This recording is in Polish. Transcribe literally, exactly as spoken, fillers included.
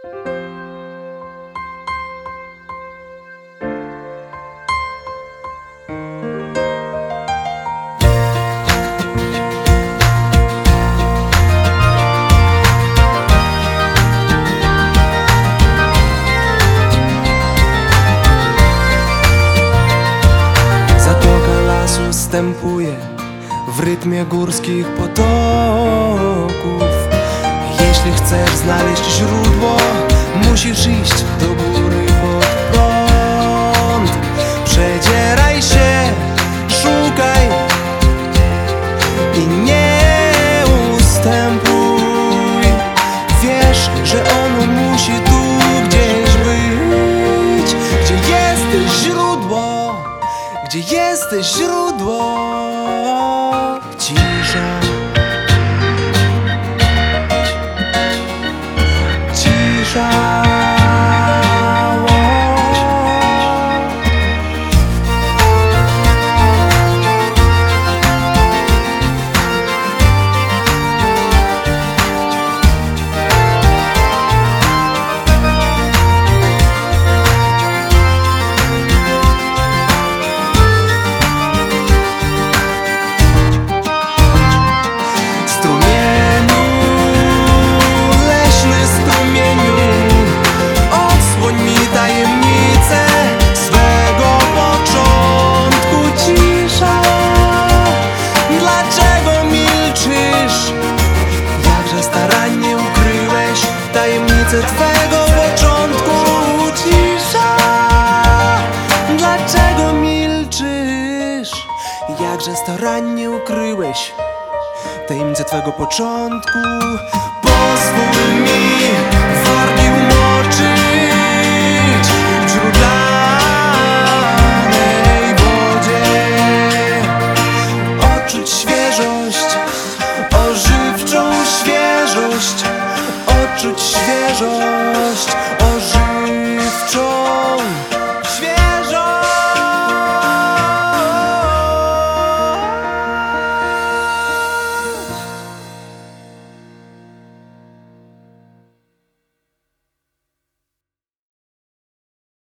Wstępuje w rytmie górskich potoków. Jeśli chcesz znaleźć źródło, musisz iść do góry pod prąd. Przedzieraj się, szukaj i nie ustępuj. Wiesz, że ono musi tu gdzieś być, gdzie jest źródło, gdzie jest źródło. Cisza, cisza. Tajemnicę twego początku. Cisza. Dlaczego milczysz? Jakże starannie ukryłeś tajemnicę twego początku. Pozwól mi wargi umoczyć w źródlanej wodzie, odczuć świeżość, ożywczą świeżość, odczuć świeżość,